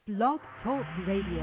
Blog Talk Radio.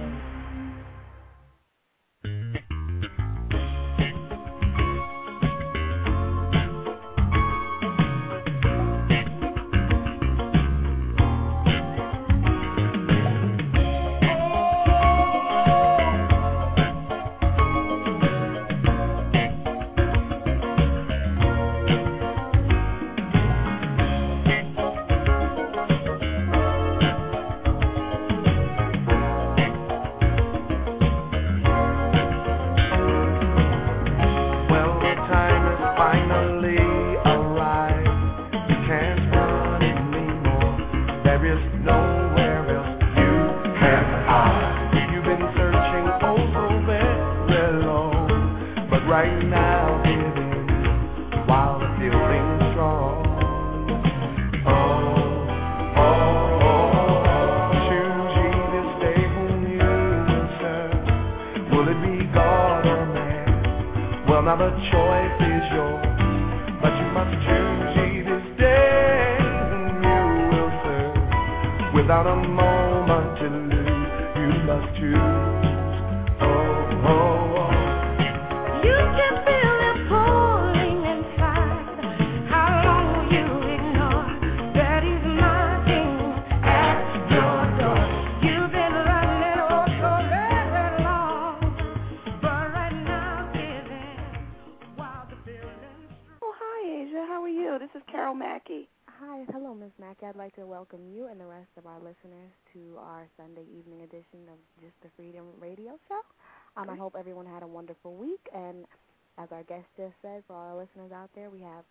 I hope everyone had a wonderful week, and as our guest just said, for all our listeners out there, we have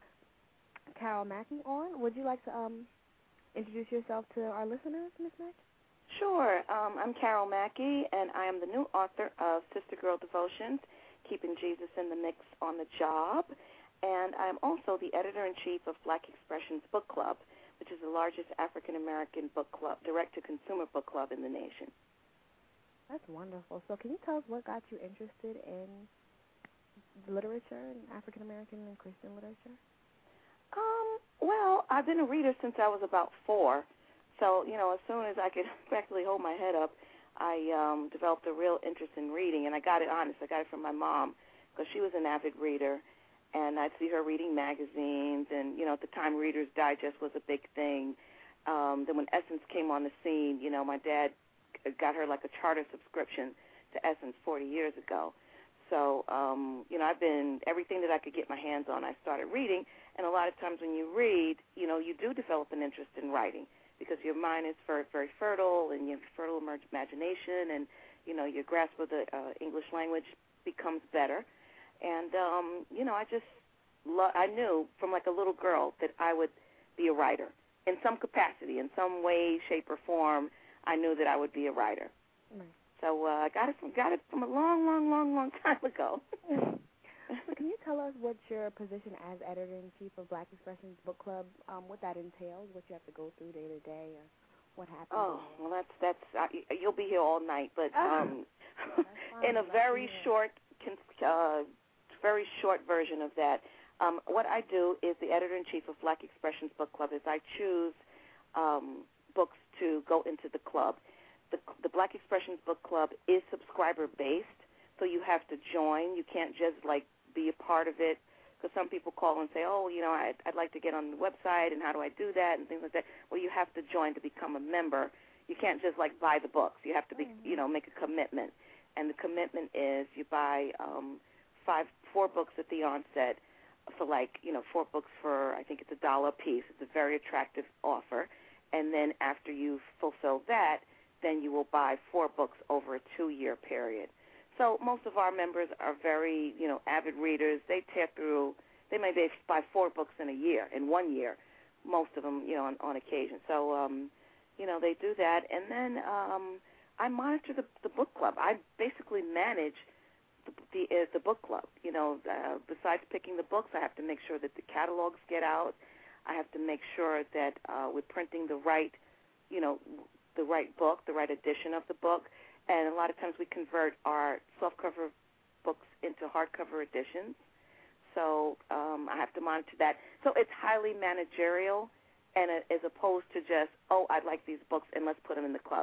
Carol Mackey on. Would you like to introduce yourself to our listeners, Ms. Mackey? Sure. I'm Carol Mackey, and I am the new author of Sister Girl Devotions, Keeping Jesus in the Mix on the Job, and I'm also the editor-in-chief of Black Expressions Book Club, which is the largest African-American book club, direct-to-consumer book club in the nation. That's wonderful. So can you tell us what got you interested in literature and African-American and Christian literature? Well, I've been a reader since I was about 4. So, as soon as I could practically hold my head up, I developed a real interest in reading. And I got it from my mom because she was an avid reader. And I'd see her reading magazines. And, at the time, Reader's Digest was a big thing. Then when Essence came on the scene, my dad got her like a charter subscription to Essence 40 years ago. So, I've been, everything that I could get my hands on, I started reading. And a lot of times when you read, you do develop an interest in writing because your mind is very, very fertile and you have fertile imagination and, your grasp of the English language becomes better. And, I knew from like a little girl that I would be a writer in some capacity, in some way, shape, or form. I knew that I would be a writer. Right. So I got it from a long, long, long, long time ago. So can you tell us what your position as editor-in-chief of Black Expressions Book Club, what that entails, what you have to go through day to day, or what happens? Oh, well, that's you'll be here all night, but in a very short version of that, what I do is the editor-in-chief of Black Expressions Book Club is I choose books to go into the club. The Black Expressions Book Club is subscriber-based, so you have to join. You can't just, be a part of it, because some people call and say, I'd like to get on the website, and how do I do that, and things like that. Well, you have to join to become a member. You can't just, buy the books. You have to, make a commitment. And the commitment is you buy 4 books at the onset for, 4 books for, I think it's $1 a piece. It's a very attractive offer. And then after you fulfill that, then you will buy 4 books over a 2-year period. So most of our members are very, avid readers. They tear through, they may buy 4 books in 1 year, most of them, on occasion. So, they do that. And then I monitor the book club. I basically manage the book club. Besides picking the books, I have to make sure that the catalogs get out. I have to make sure that we're printing the right book, the right edition of the book. And a lot of times we convert our softcover books into hardcover editions. So I have to monitor that. So it's highly managerial, and as opposed to just, I'd like these books and let's put them in the club.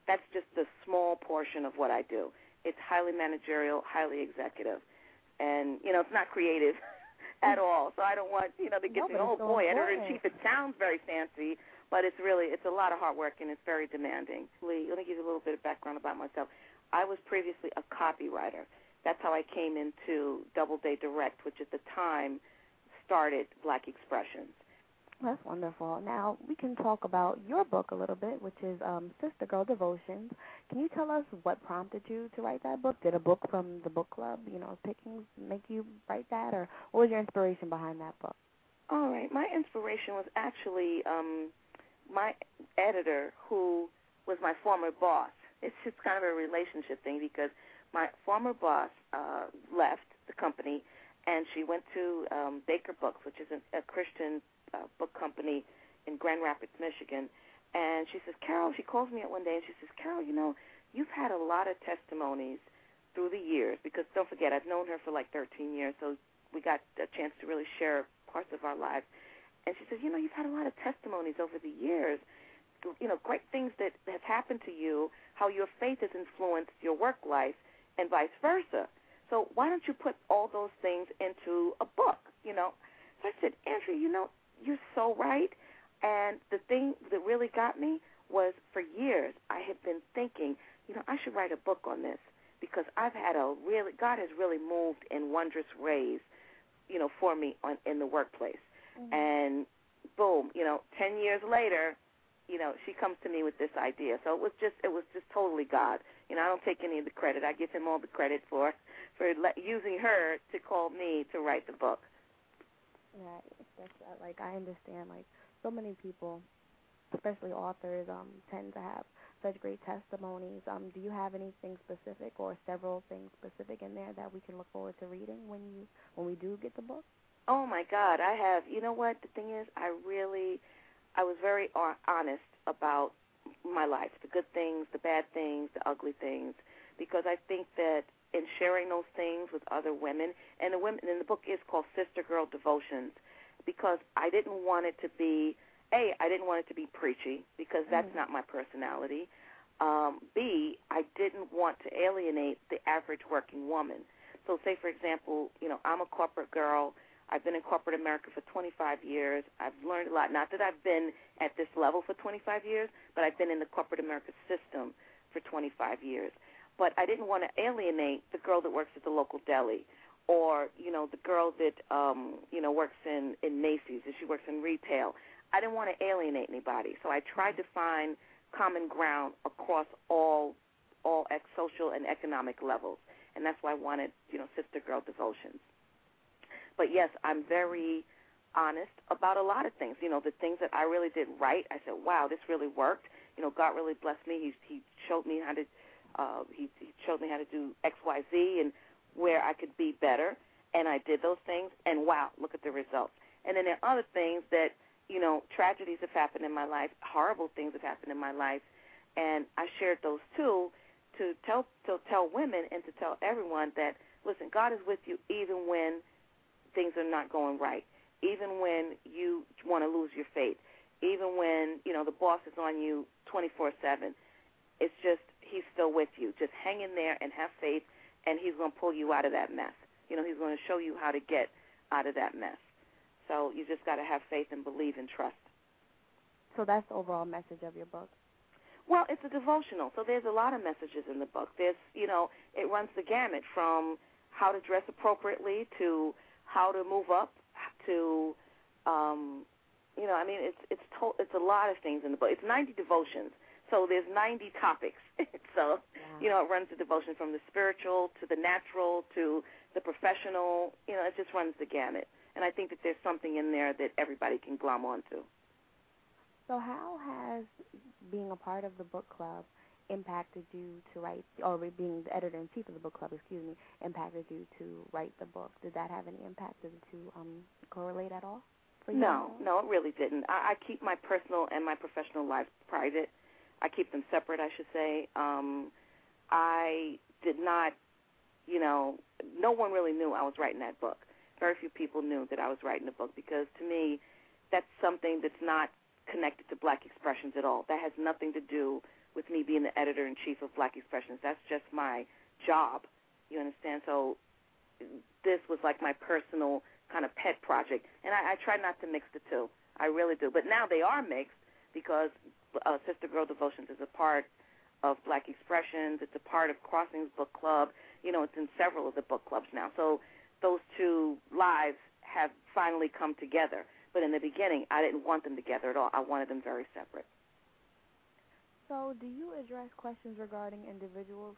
that's just the small portion of what I do. It's highly managerial, highly executive, and it's not creative at all. So I don't want to get to so boy, important. editor-in-chief. It sounds very fancy, but it's a lot of hard work and it's very demanding. Let me give you a little bit of background about myself. I was previously a copywriter. That's how I came into Doubleday Direct, which at the time started Black Expressions. That's wonderful. Now, we can talk about your book a little bit, which is Sister Girl Devotions. Can you tell us what prompted you to write that book? Did a book from the book club, pickings, make you write that? Or what was your inspiration behind that book? All right. My inspiration was actually my editor, who was my former boss. It's just kind of a relationship thing because my former boss left the company, and she went to Baker Books, which is a Christian book company in Grand Rapids, Michigan. And she says, Carol, she calls me up one day, and she says, Carol, you've had a lot of testimonies through the years, because don't forget, I've known her for like 13 years, so we got a chance to really share parts of our lives. And she says, you've had a lot of testimonies over the years, great things that have happened to you, how your faith has influenced your work life, and vice versa. So why don't you put all those things into a book, So I said, Andrea, you're so right. And the thing that really got me was, for years, I had been thinking, I should write a book on this, because I've had God has really moved in wondrous ways, for me in the workplace. Mm-hmm. And boom, 10 years later, she comes to me with this idea. So it was just totally God. I don't take any of the credit. I give him all the credit for using her to call me to write the book. Yeah, I understand, so many people, especially authors, tend to have such great testimonies. Do you have anything specific or several things specific in there that we can look forward to reading when we do get the book? Oh, my God, I have. You know what? The thing is, I was very honest about my life, the good things, the bad things, the ugly things, because I think that in sharing those things with other women, and the book is called Sister Girl Devotions, because I didn't want it to be, I didn't want it to be preachy, because that's not my personality. B, I didn't want to alienate the average working woman. So say, for example, I'm a corporate girl. I've been in corporate America for 25 years. I've learned a lot. Not that I've been at this level for 25 years, but I've been in the corporate America system for 25 years. But I didn't want to alienate the girl that works at the local deli, or, the girl that, works in Macy's, and she works in retail. I didn't want to alienate anybody. So I tried to find common ground across all social and economic levels. And that's why I wanted, Sister Girl Devotions. But, yes, I'm very honest about a lot of things. The things that I really did right, I said, wow, this really worked. God really blessed me. He showed me how to he showed me how to do X, Y, Z, and where I could be better. And I did those things, and, wow, look at the results. And then there are other things that, tragedies have happened in my life, horrible things have happened in my life, and I shared those, too, to tell women and to tell everyone that, listen, God is with you even when things are not going right, even when you want to lose your faith, even when, the boss is on you 24/7. It's just he's still with you. Just hang in there and have faith, and he's going to pull you out of that mess. He's going to show you how to get out of that mess. So you just got to have faith and believe and trust. So that's the overall message of your book? Well, it's a devotional, so there's a lot of messages in the book. There's, it runs the gamut from how to dress appropriately to how to move up to, it's a lot of things in the book. It's 90 devotions, so there's 90 topics. So, it runs the devotion from the spiritual to the natural to the professional. It just runs the gamut. And I think that there's something in there that everybody can glom onto. So how has being a part of the book club impacted you to write, or being the editor-in-chief of the book club, impacted you to write the book? Did that have any impact? Did the two correlate at all for you? No, it really didn't. I keep my personal and my professional life private. I keep them separate, I should say. I did not, no one really knew I was writing that book. Very few people knew that I was writing a book, because to me, that's something that's not connected to Black Expressions at all. That has nothing to do with me being the editor-in-chief of Black Expressions. That's just my job, you understand? So this was like my personal kind of pet project, and I try not to mix the two. I really do. But now they are mixed because Sister Girl Devotions is a part of Black Expressions. It's a part of Crossings Book Club. You know, it's in several of the book clubs now. So those two lives have finally come together. But in the beginning, I didn't want them together at all. I wanted them very separate. So do you address questions regarding individuals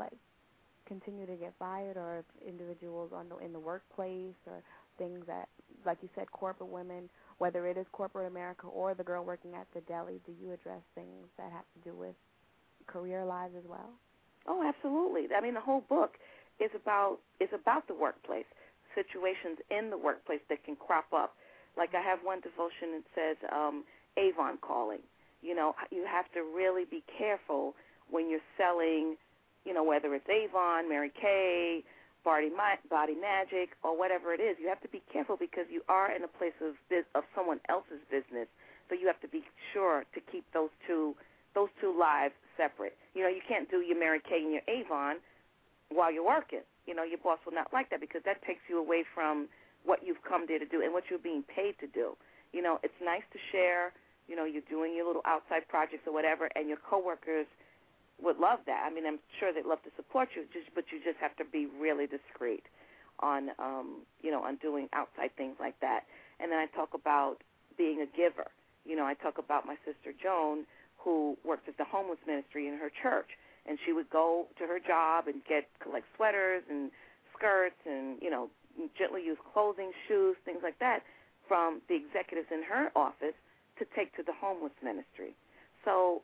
continue to get fired, or individuals in the workplace, or things that, like you said, corporate women, whether it is corporate America or the girl working at the deli, do you address things that have to do with career lives as well? Oh, absolutely. I mean, the whole book is about the workplace, situations in the workplace that can crop up. Like I have one devotion that says Avon calling. You know, you have to really be careful when you're selling, you know, whether it's Avon, Mary Kay, Body Magic, or whatever it is. You have to be careful because you are in a place of someone else's business. So you have to be sure to keep those two lives separate. You know, you can't do your Mary Kay and your Avon while you're working. You know, your boss will not like that because that takes you away from what you've come there to do and what you're being paid to do. You know, it's nice to share. You know, you're doing your little outside projects or whatever, and your coworkers would love that. I mean, I'm sure they'd love to support you, but you just have to be really discreet on, you know, on doing outside things like that. And then I talk about being a giver. You know, I talk about my sister Joan, who worked at the homeless ministry in her church, and she would go to her job and collect sweaters and skirts and, you know, gently used clothing, shoes, things like that from the executives in her office to take to the homeless ministry. So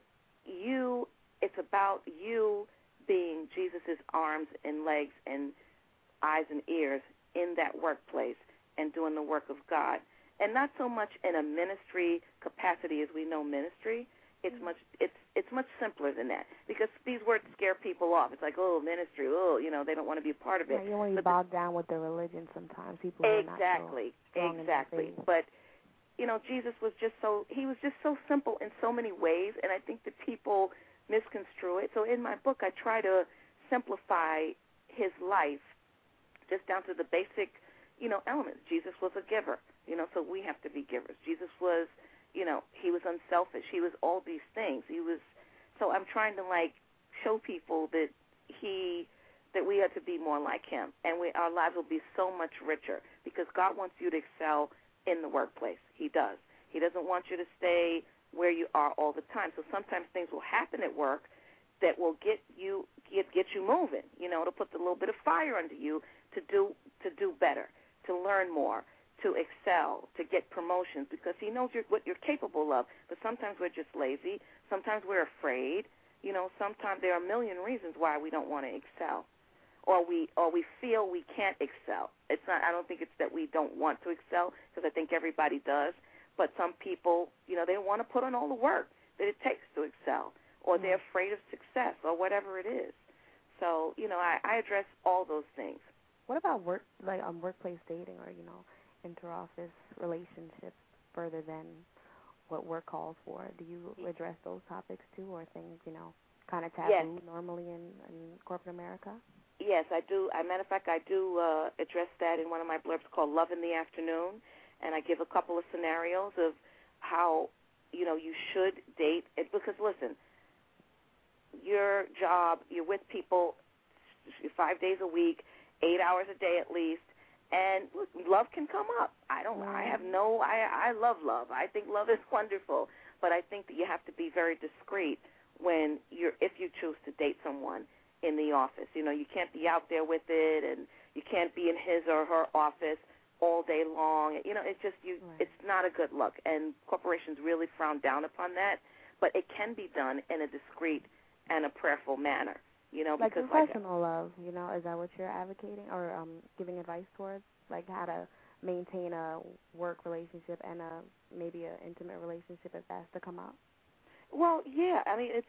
it's about you being Jesus' arms and legs and eyes and ears in that workplace and doing the work of God. And not so much in a ministry capacity as we know ministry. It's much simpler than that because these words scare people off. It's like, oh, ministry, oh, you know, they don't want to be a part of it. Yeah, you want to be bogged down with the religion sometimes. People are not so strong in their faith. But you know, Jesus was just so simple in so many ways, and I think that people misconstrue it. So in my book, I try to simplify his life just down to the basic, you know, elements. Jesus was a giver, you know, so we have to be givers. Jesus was, you know, he was unselfish. He was all these things. So I'm trying to, like, show people that we have to be more like him, and our lives will be so much richer because God wants you to excel in the workplace. He does. He doesn't want you to stay where you are all the time. So sometimes things will happen at work that will get you moving. You know, it'll put a little bit of fire under you to do better, to learn more, to excel, to get promotions because he knows what you're capable of. But sometimes we're just lazy. Sometimes we're afraid. You know, sometimes there are a million reasons why we don't want to excel. Or we feel we can't excel. It's not. I don't think it's that we don't want to excel because I think everybody does. But some people, you know, they don't want to put on all the work that it takes to excel, or they're afraid of success, or whatever it is. So, you know, I address all those things. What about workplace dating, or you know, inter-office relationships further than what work calls for? Do you address those topics too, or things, you know, kind of taboo normally in corporate America? Yes, I do. As a matter of fact, I do address that in one of my blurbs called Love in the Afternoon, and I give a couple of scenarios of how, you know, you should date. Because, listen, your job, you're with people 5 days a week, 8 hours a day at least, and look, love can come up. I love love. I think love is wonderful, but I think that you have to be very discreet if you choose to date someone in the office. You know, you can't be out there with it, and you can't be in his or her office all day long. You know, it's just it's not a good look, and corporations really frown down upon that, but it can be done in a discreet and a prayerful manner. You know, like professional love, you know, is that what you're advocating or giving advice towards? Like how to maintain a work relationship and maybe an intimate relationship if that's to come up? Well, yeah. I mean,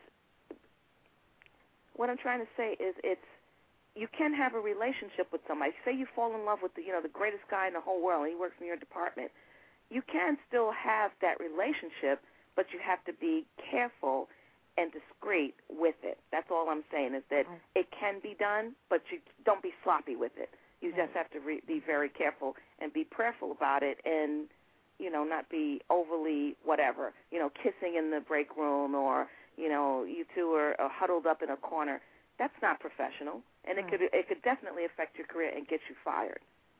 what I'm trying to say is you can have a relationship with somebody. Say you fall in love with the greatest guy in the whole world, and he works in your department. You can still have that relationship, but you have to be careful and discreet with it. That's all I'm saying, is that it can be done, but you don't be sloppy with it. You just have to be very careful and be prayerful about it, and, not be overly whatever, kissing in the break room, or, you two are huddled up in a corner. That's not professional, and it could definitely affect your career and get you fired.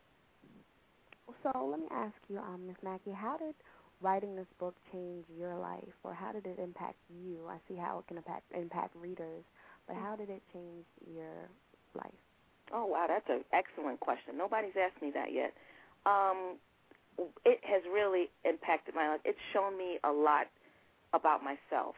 So let me ask you, Ms. Mackey, how did writing this book change your life, or how did it impact you? I see how it can impact readers, but how did it change your life? Oh, wow, that's an excellent question. Nobody's asked me that yet. It has really impacted my life. It's shown me a lot about myself.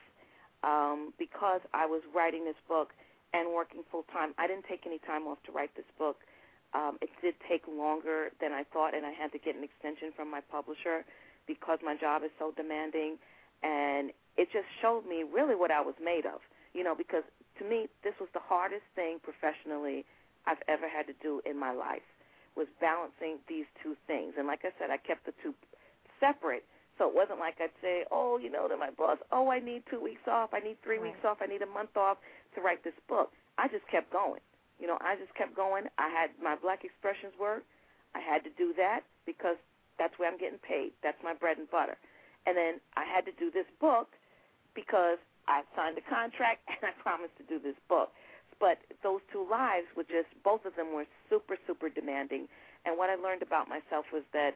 Because I was writing this book and working full-time, I didn't take any time off to write this book. It did take longer than I thought, and I had to get an extension from my publisher because my job is so demanding. And it just showed me really what I was made of, because to me this was the hardest thing professionally I've ever had to do in my life, was balancing these two things. And like I said, I kept the two separate, so it wasn't like I'd say, to my boss, I need 2 weeks off, I need 3 weeks off, I need a month off to write this book. I just kept going. I just kept going. I had my Black Expressions work. I had to do that because that's where I'm getting paid. That's my bread and butter. And then I had to do this book because I signed a contract and I promised to do this book. But those two lives were just, both of them were super, super demanding. And what I learned about myself was that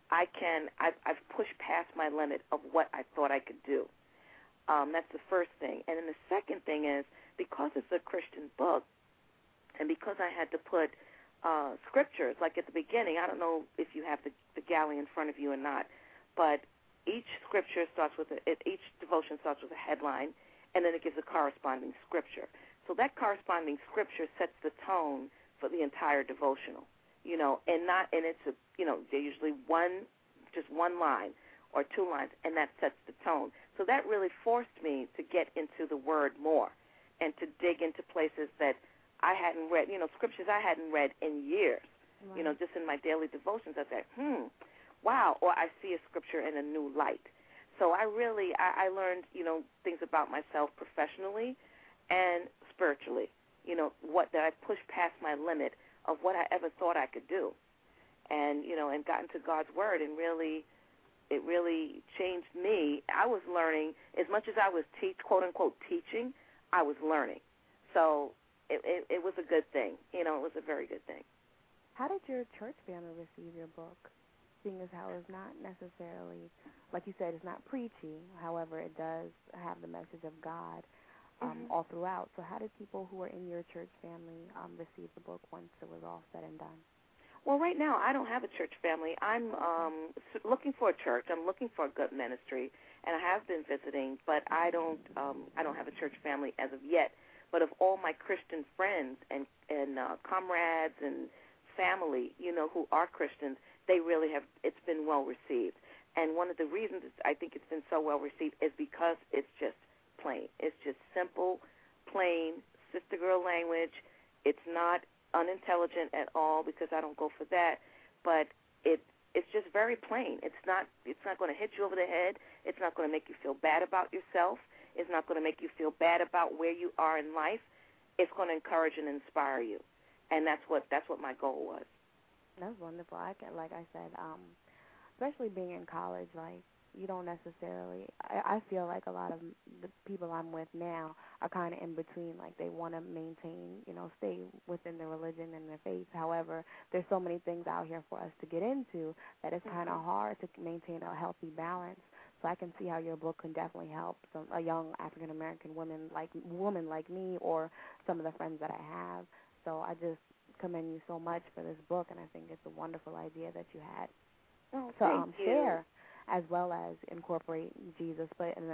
I've pushed past my limit of what I thought I could do. That's the first thing. And then the second thing is, because it's a Christian book, and because I had to put scriptures, like at the beginning, I don't know if you have the galley in front of you or not, but each scripture starts with each devotion starts with a headline, and then it gives a corresponding scripture. So that corresponding scripture sets the tone for the entire devotional, and it's they're usually just one line or two lines, and that sets the tone. So that really forced me to get into the Word more and to dig into places that I hadn't read, scriptures I hadn't read in years, just in my daily devotions. I said, wow, or I see a scripture in a new light. So I learned, things about myself professionally and spiritually, that I pushed past my limit of what I ever thought I could do. And, and got into God's Word, and it really changed me. I was learning, as much as I was quote-unquote teaching, I was learning. So it was a good thing. It was a very good thing. How did your church family receive your book, seeing as how it's not necessarily, like you said, it's not preachy, however, it does have the message of God all throughout. So how did people who were in your church family receive the book once it was all said and done? Well, right now I don't have a church family. I'm looking for a church. I'm looking for a good ministry, and I have been visiting, but I don't have a church family as of yet. But of all my Christian friends and comrades and family, who are Christians, they really have. It's been well received, and one of the reasons I think it's been so well received is because it's just plain. It's just simple, plain, sister girl language. It's not unintelligent at all, because I don't go for that, but it's just very plain. It's not going to hit you over the head. It's not going to make you feel bad about yourself. It's not going to make you feel bad about where you are in life. It's going to encourage and inspire you, and that's what my goal was. That's wonderful. Like I said, especially being in college, like, you don't necessarily, I feel like a lot of the people I'm with now are kind of in between. Like, they want to maintain, stay within their religion and their faith. However, there's so many things out here for us to get into that it's kind of hard to maintain a healthy balance. So I can see how your book can definitely help a young African-American woman like me, or some of the friends that I have. So I just commend you so much for this book, and I think it's a wonderful idea that you had to share, as well as incorporate Jesus, but in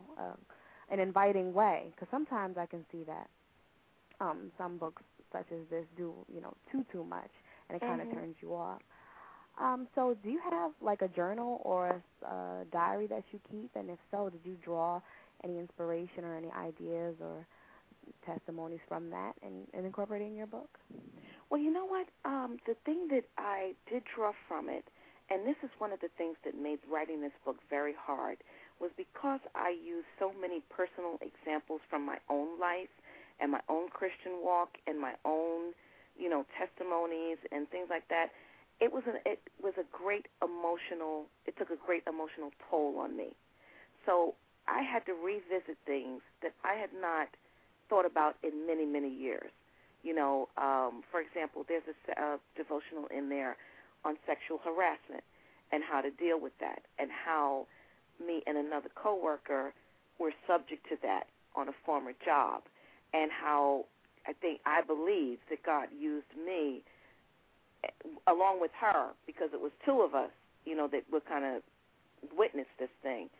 an inviting way. Because sometimes I can see that some books such as this do too much, and it kind of turns you off. So do you have like a journal or a diary that you keep? And if so, did you draw any inspiration or any ideas or testimonies from that and incorporate it in your book? Well, you know what? The thing that I did draw from it, and this is one of the things that made writing this book very hard, was because I used so many personal examples from my own life and my own Christian walk and my own, testimonies and things like that. It took a great emotional toll on me. So I had to revisit things that I had not thought about in many, many years. For example, there's a devotional in there on sexual harassment and how to deal with that, and how me and another coworker were subject to that on a former job, and how I believe that God used me along with her, because it was two of us, that would kind of witness this thing,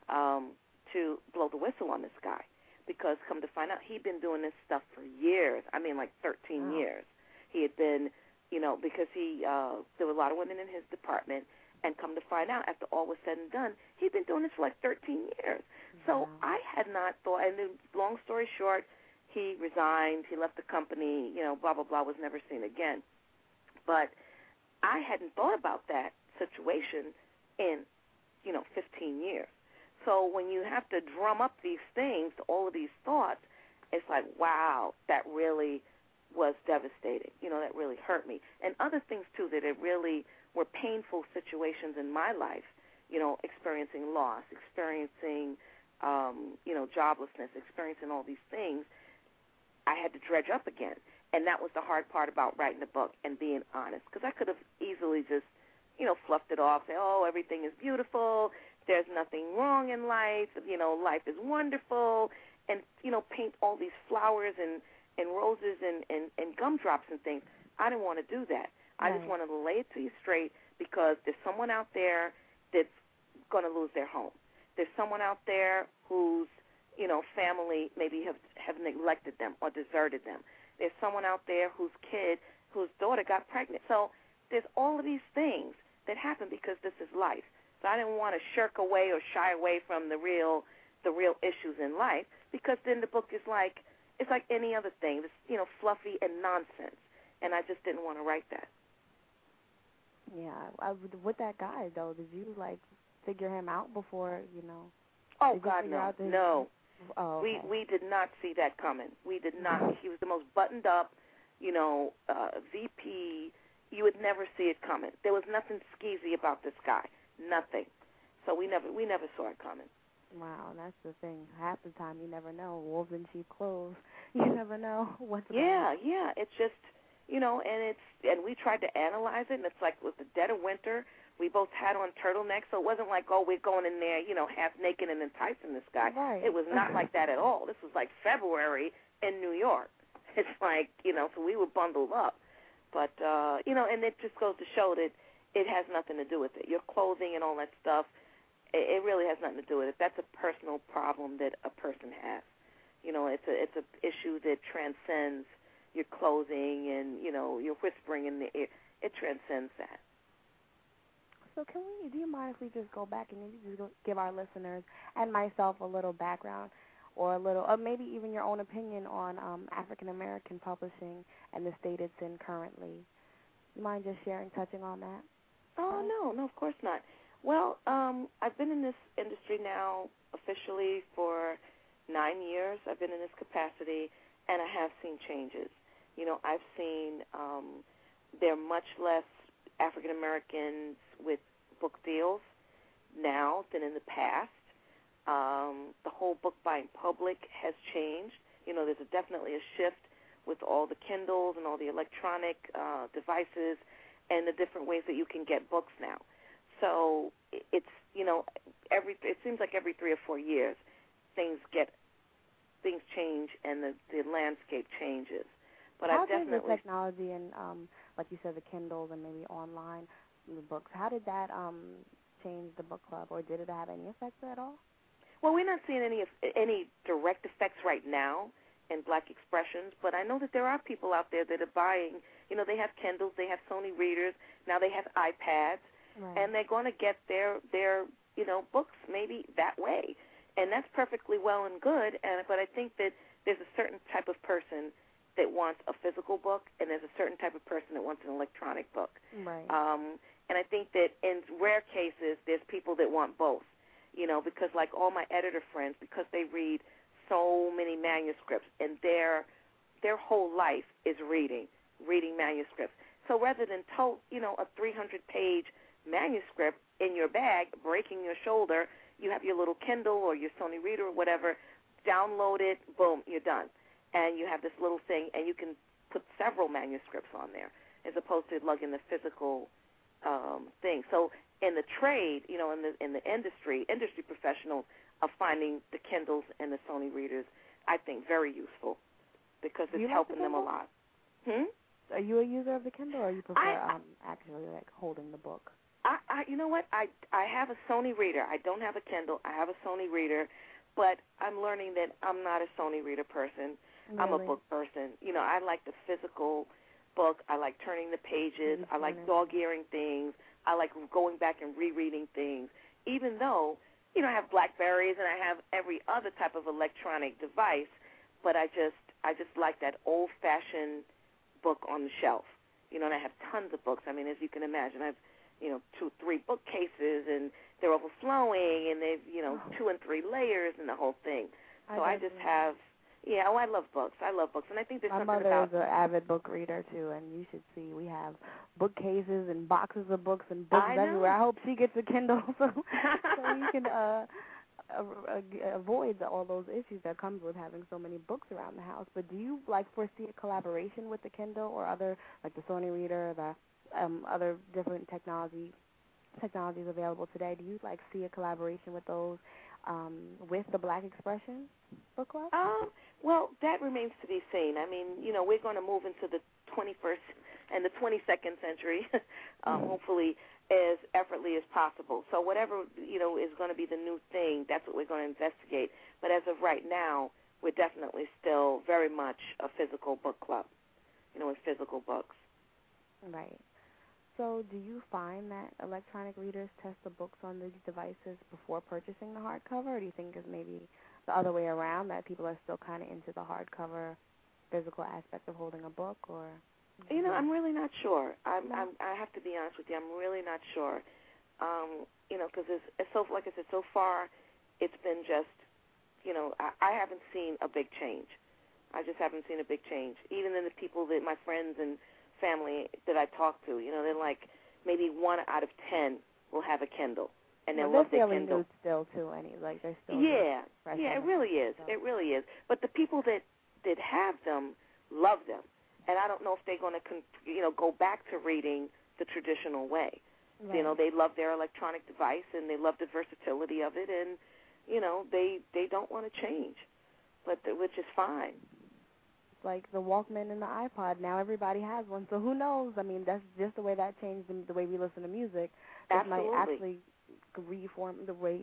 to blow the whistle on this guy. Because come to find out, he'd been doing this stuff for years. I mean, like 13 years. He had been, because there were a lot of women in his department, and come to find out, after all was said and done, he'd been doing this for like 13 years. So I had not thought, and then long story short, he resigned, he left the company, blah, blah, blah, was never seen again. But I hadn't thought about that situation in, 15 years. So when you have to drum up these things, all of these thoughts, it's like, wow, that really was devastating. That really hurt me. And other things, too, that it really were painful situations in my life, experiencing loss, experiencing, joblessness, experiencing all these things, I had to dredge up again. And that was the hard part about writing the book and being honest, because I could have easily just, fluffed it off, say, oh, everything is beautiful, there's nothing wrong in life, life is wonderful, and, paint all these flowers and roses and gumdrops and things. I didn't want to do that. I just wanted to lay it to you straight, because there's someone out there that's going to lose their home. There's someone out there whose, family maybe have neglected them or deserted them. There's someone out there whose daughter got pregnant. So there's all of these things that happen because this is life. So I didn't want to shirk away or shy away from the real issues in life, because then the book is like, it's like any other thing, it's, fluffy and nonsense. And I just didn't want to write that. Yeah. With that guy, though, did you, figure him out before, Oh, God, no. No. Oh, okay. We did not see that coming. We did not. He was the most buttoned up, VP. You would never see it coming. There was nothing skeezy about this guy. Nothing. So we never saw it coming. Wow, that's the thing. Half the time you never know. Wolves in sheep clothes. You never know what's going on. Yeah. It's just, and we tried to analyze it, and it's like with the dead of winter, we both had on turtlenecks, so it wasn't like, oh, we're going in there, half naked and enticing this guy. Right. It was not like that at all. This was like February in New York. It's like, so we were bundled up. But, and it just goes to show that it has nothing to do with it. Your clothing and all that stuff, it really has nothing to do with it. That's a personal problem that a person has. It's a issue that transcends your clothing and, your whispering in the ear. It transcends that. So do you mind if we just go back and maybe just give our listeners and myself a little background or maybe even your own opinion on African American publishing and the state it's in currently? You mind just touching on that? Oh, no, of course not. Well, I've been in this industry now officially for 9 years. I've been in this capacity, and I have seen changes. I've seen there are much less African Americans with book deals now than in the past. The whole book buying public has changed. There's definitely a shift with all the Kindles and all the electronic devices and the different ways that you can get books now. So it's, it seems like every 3 or 4 years things change and the landscape changes. But how did the technology and, like you said, the Kindles and maybe online the books, how did that change the book club, or did it have any effects at all? Well, we're not seeing any direct effects right now in Black Expressions, but I know that there are people out there that are buying, they have Kindles, they have Sony readers, now they have iPads, right, and they're going to get their books maybe that way. And that's perfectly well and good, but I think that there's a certain type of person that wants a physical book, and there's a certain type of person that wants an electronic book. Right. And I think that in rare cases, there's people that want both. because like all my editor friends, because they read so many manuscripts, and their whole life is reading manuscripts. So rather than tote, a 300-page manuscript in your bag, breaking your shoulder, you have your little Kindle or your Sony Reader or whatever, download it, boom, you're done. And you have this little thing, and you can put several manuscripts on there as opposed to lugging the physical thing. So in the trade, in the industry professionals are finding the Kindles and the Sony Readers, I think, very useful because it's helping them a lot. Are you a user of the Kindle, or you prefer actually like holding the book? You know what? I have a Sony Reader. I don't have a Kindle. I have a Sony Reader, but I'm learning that I'm not a Sony Reader person. Really? I'm a book person. I like the physical book. I like turning the pages. I like dog-earing things. I like going back and rereading things, even though, I have Blackberries and I have every other type of electronic device, but I just like that old-fashioned book on the shelf. And I have tons of books. I mean, as you can imagine, I have 2, 3 bookcases, and they're overflowing, and they've 2 and 3 layers and the whole thing. So I just have, I love books. And I think there's something about. My mother is an avid book reader too, and you should see we have bookcases and boxes of books and books everywhere. I hope she gets a Kindle so you can avoid all those issues that comes with having so many books around the house. But do you foresee a collaboration with the Kindle or other, like the Sony Reader, the other different technologies available today? Do you see a collaboration with those with the Black Expression Book Club? Well, that remains to be seen. I mean, we're going to move into the 21st and the 22nd century, hopefully as effortlessly as possible. So whatever, is going to be the new thing, that's what we're going to investigate. But as of right now, we're definitely still very much a physical book club, with physical books. Right. So do you find that electronic readers test the books on these devices before purchasing the hardcover, or do you think it's maybe the other way around, that people are still kind of into the hardcover physical aspect of holding a book? Or I'm really not sure. I have to be honest with you. I'm really not sure. Because it's so, like I said, so far it's been just, I haven't seen a big change. I just haven't seen a big change. Even in the people that my friends and family that I talk to, they're like maybe 1 out of 10 will have a Kindle, and they'll love their Kindle. They're still too, they're still. Yeah, it really is. It really is. But the people that have them love them, and I don't know if they're going to, go back to reading the traditional way. Right. They love their electronic device, and they love the versatility of it, and they don't want to change, which is fine. Like the Walkman and the iPod. Now everybody has one, so who knows? I mean, that's just the way that changed the way we listen to music. It might actually transform the way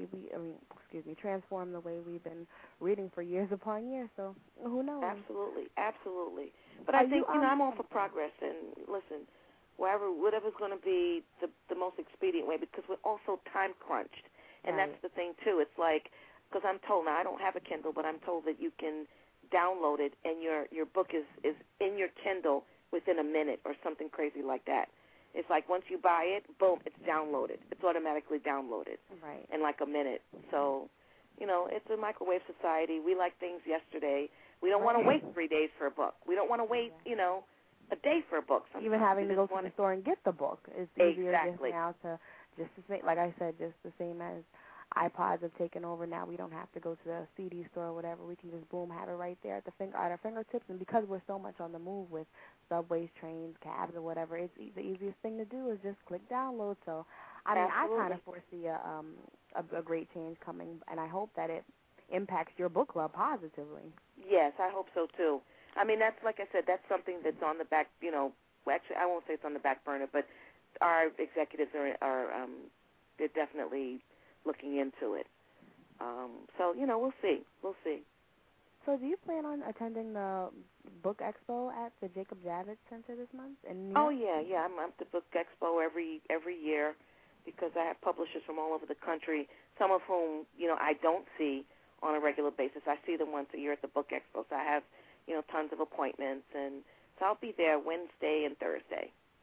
we've been reading for years upon years. So who knows? Absolutely. But I think I'm all for progress. And listen, whatever's going to be the most expedient way, because we're also time crunched, and that's the thing too. It's like, because I'm told, now I don't have a Kindle, but I'm told that you can download it, and your book is in your Kindle within a minute or something crazy like that. It's like once you buy it, boom, it's downloaded. It's automatically downloaded in like a minute. So, it's a microwave society. We like things yesterday. We don't want to wait 3 days for a book. We don't want to wait, a day for a book. Sometimes. Even having to go to the store and get the book is easier just now to just the same, like I said, just the same as iPods have taken over. Now we don't have to go to the CD store or whatever. We can just, boom, have it right there at our fingertips. And because we're so much on the move with subways, trains, cabs, or whatever, it's the easiest thing to do is just click download. So, I mean, I kind of foresee a great change coming, and I hope that it impacts your book club positively. Yes, I hope so, too. I mean, that's, like I said, that's something that's on the back, well, actually, I won't say it's on the back burner, but our executives are they're definitely looking into it. So, we'll see. So do you plan on attending the Book Expo at the Jacob Javits Center this month in New York? Oh, yeah. I'm at the Book Expo every year because I have publishers from all over the country, some of whom, I don't see on a regular basis. I see them once a year at the Book Expo. So I have, tons of appointments. And so I'll be there Wednesday and Thursday.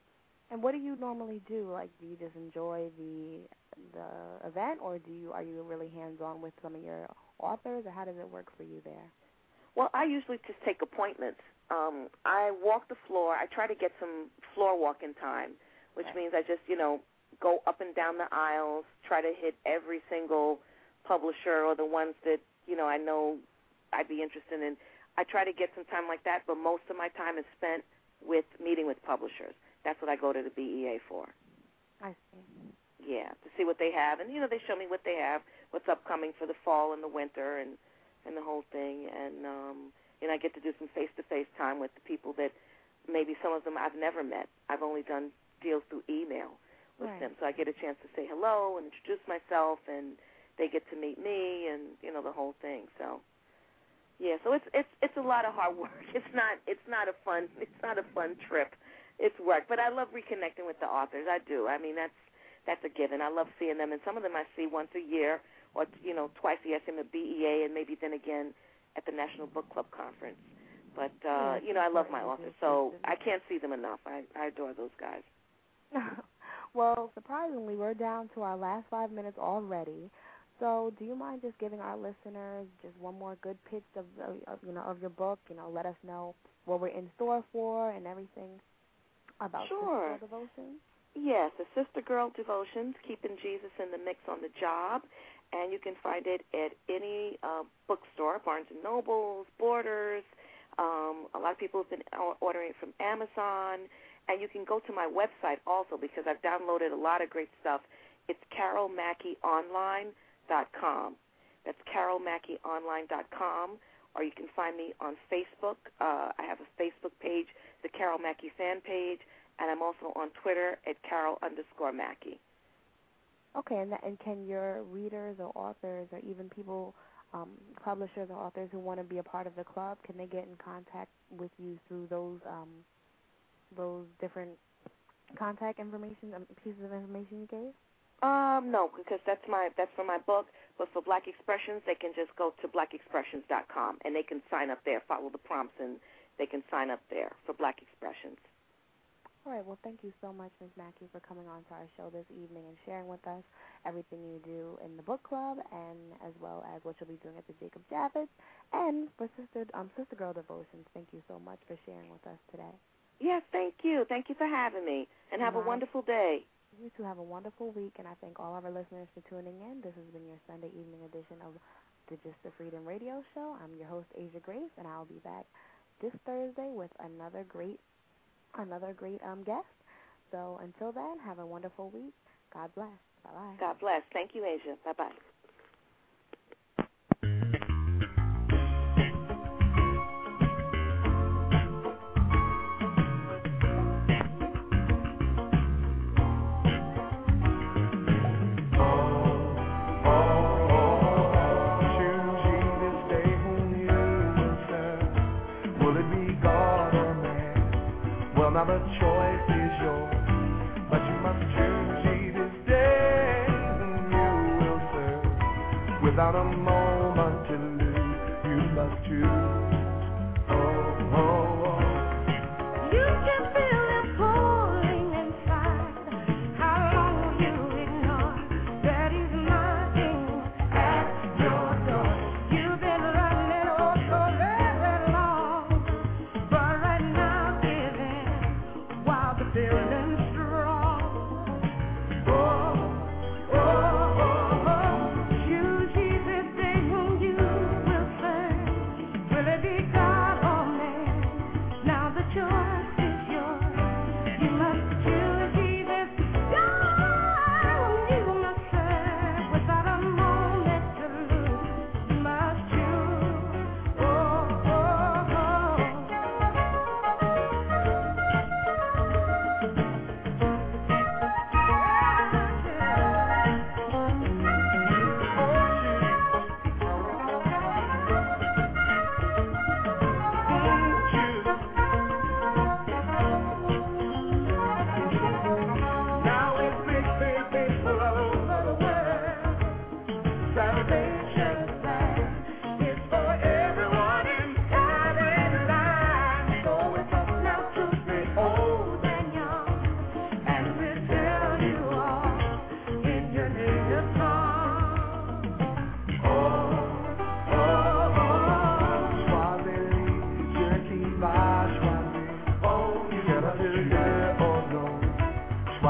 And what do you normally do? Like, do you just enjoy the event, or are you really hands-on with some of your authors, or how does it work for you there? Well, I usually just take appointments. I walk the floor. I try to get some floor walking time, which means I just, go up and down the aisles, try to hit every single publisher or the ones that, I know I'd be interested in. I try to get some time like that, but most of my time is spent with meeting with publishers. That's what I go to the BEA for. I see. Yeah, to see what they have. And, they show me what they have, what's upcoming for the fall and the winter and the whole thing. And, I get to do some face-to-face time with the people that maybe some of them I've never met. I've only done deals through email with them. So I get a chance to say hello and introduce myself, and they get to meet me and, the whole thing. So, yeah, so it's a lot of hard work. It's not a fun trip. It's work. But I love reconnecting with the authors. I do. I mean, that's a given. I love seeing them, and some of them I see once a year or, twice a year. I see them at BEA and maybe then again at the National Book Club Conference. But, I love my authors, so I can't see them enough. I adore those guys. Well, surprisingly, we're down to our last 5 minutes already. So do you mind just giving our listeners just one more good pitch of your book? Let us know what we're in store for and everything about Sister Girl Devotions. Yes, the Sister Girl Devotions, keeping Jesus in the mix on the job. And you can find it at any bookstore, Barnes & Noble, Borders. A lot of people have been ordering it from Amazon. And you can go to my website also because I've downloaded a lot of great stuff. It's carolmackeyonline.com. That's carolmackeyonline.com. Or you can find me on Facebook. I have a Facebook page, the Carol Mackey fan page. And I'm also on Twitter at Carol_Mackey. Okay, and can your readers or authors or even people, publishers or authors who want to be a part of the club, can they get in contact with you through those different contact information, pieces of information you gave? No, because that's for my book. But for Black Expressions, they can just go to blackexpressions.com, and they can sign up there, follow the prompts, and they can sign up there for Black Expressions. All right. Well, thank you so much, Ms. Mackey, for coming on to our show this evening and sharing with us everything you do in the book club, and as well as what you'll be doing at the Jacob Javits, and for Sister Girl Devotions. Thank you so much for sharing with us today. Yes, thank you. Thank you for having me, and have a wonderful day. You too. Have a wonderful week, and I thank all of our listeners for tuning in. This has been your Sunday evening edition of the Just the Freedom Radio Show. I'm your host, Asia Grace, and I'll be back this Thursday with another great guest. So until then, have a wonderful week. God bless. Bye-bye. God bless. Thank you, Asia. Bye-bye. Now the choice is yours, but you must choose Jesus day whom you will serve. Without a moment to lose, you must choose. Oh, oh, oh. You can feel it falling inside. How long will you ignore that He's knocking at your door? You've been running oh so very long, but right now give in while the feeling's strong. Oh, oh, oh, oh. Choose Jesus, they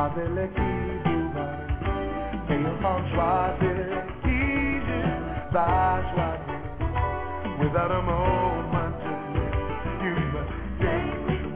belle qui boulevard. Et enfant choisir qui je va choisir. Without a moment to live, you must stay.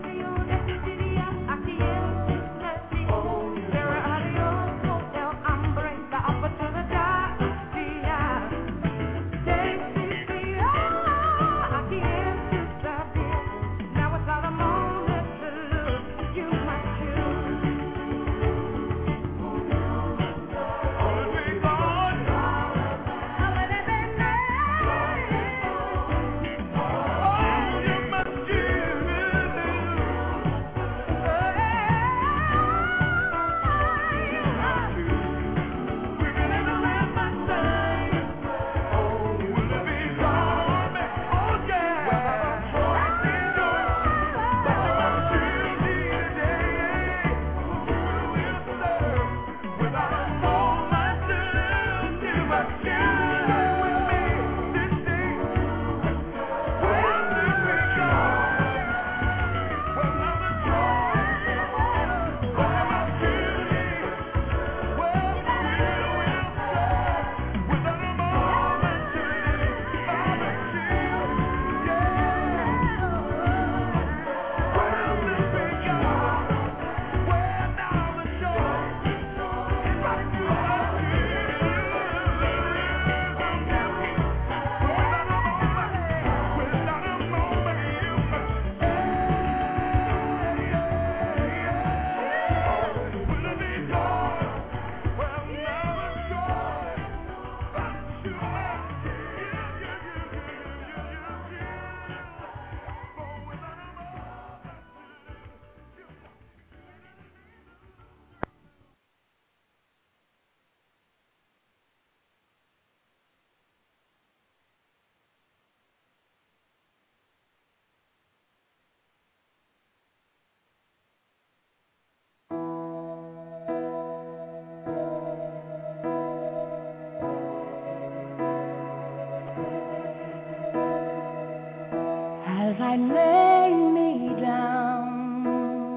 As I lay me down,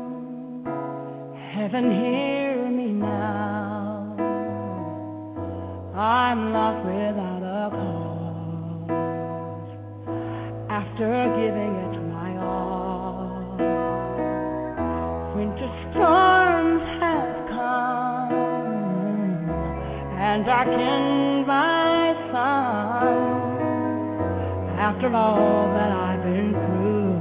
heaven hear me now. I'm lost without a cause, after giving it my all. Winter storms have come and darkened my sun. After all that I've been through,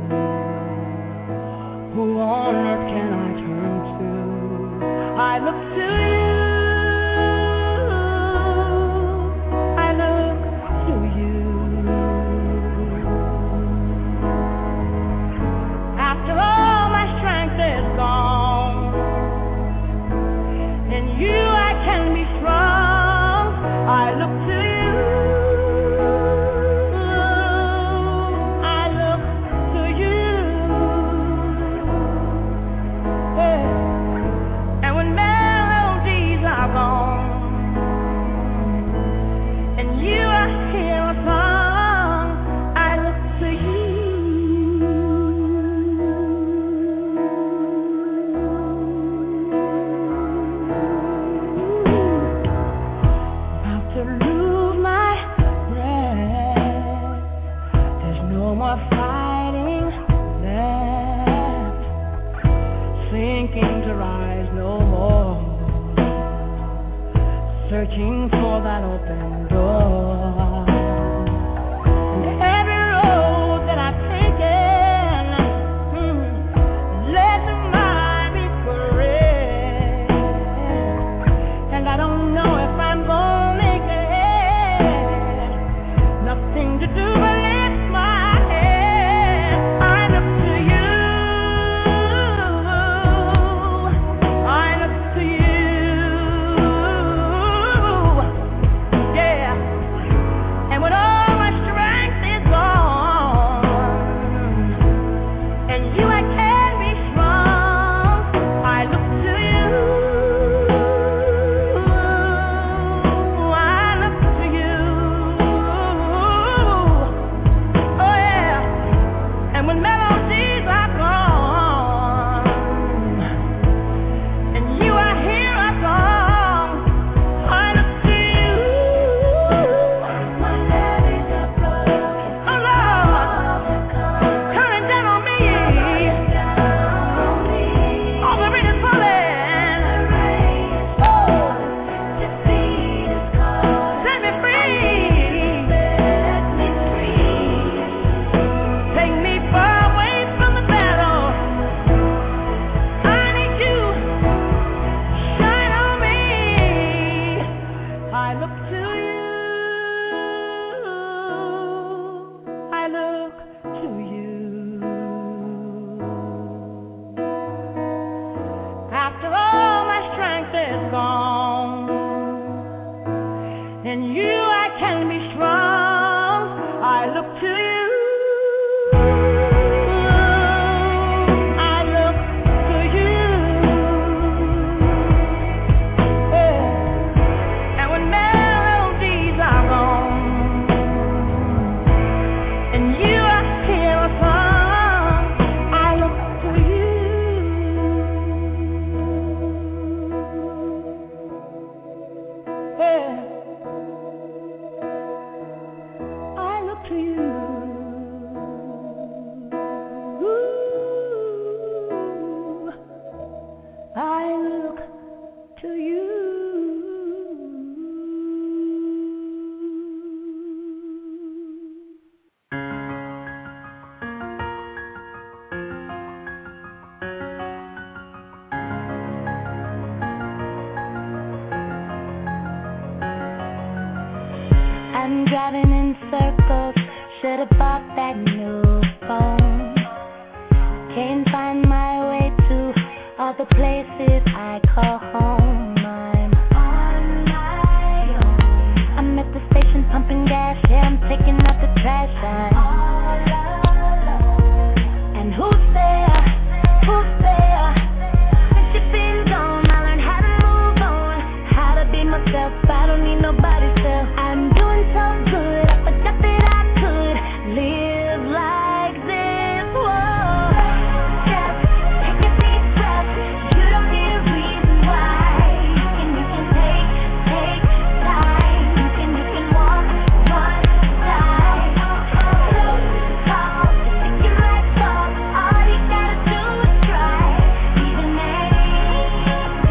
who on earth can I turn to? I look to you, I look to you. After all my strength is gone, in you I can be strong. I look to you. Searching for that open door, and every road that I've taken led to my regret, and I don't know if I'm gonna make it. Nothing to do but lift my head. I look to you, I look to you. should've bought that new phone. Can't find my way to all the places I call home. I'm on my own. I'm at the station pumping gas. Yeah, I'm taking out the trash. I'm all alone. And who's there? Who's there? Since you've been gone, I learned how to move on, how to be myself. I don't need nobody's help. I'm doing so good. I forgot that I could live like this. Whoa. Just take a deep breath. You don't need a reason why. You can take time. You can walk, run, die. Close call, think you like fall. All you gotta do is try. Even angels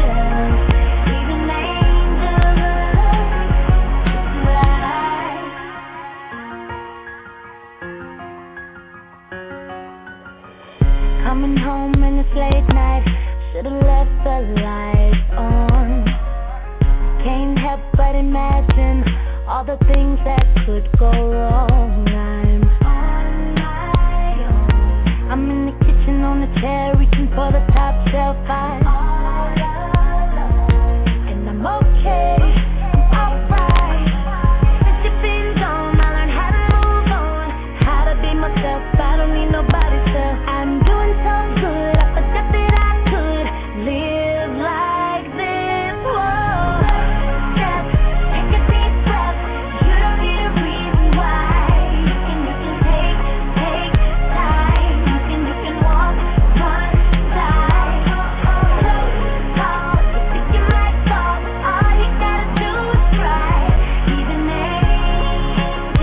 coming home and it's late night. Should've left the lights on. Can't help but imagine all the things that could go wrong. I'm on my own. I'm in the kitchen on the chair, reaching for the top shelf. I'm all alone, and I'm okay. I'm alright. Since you've been gone, I learned how to move on, how to be myself. I don't need nobody's help. I'm doing so good. I forgot that I could live like this. Whoa. Just take a deep breath. You don't need a reason why. You can take time. You can walk, run, die. Close call, you think you might fall. All you gotta do is try. Even angels.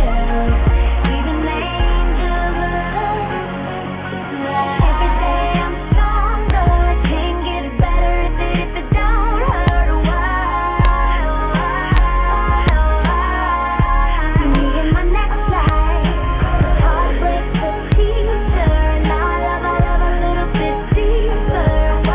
Every day I'm stronger. I can't get better if it don't hurt a while. Me and my next life, heartbreak's the teacher, and I love a little bit deeper.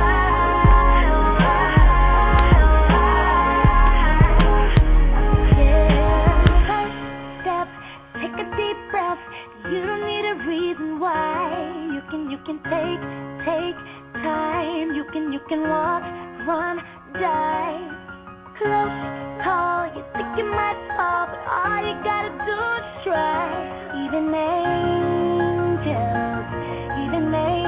First step, take a deep breath. You don't need a reason why. You can take time. You can walk, run, die. Close call, you think you might fall, but all you gotta do is try. Even angels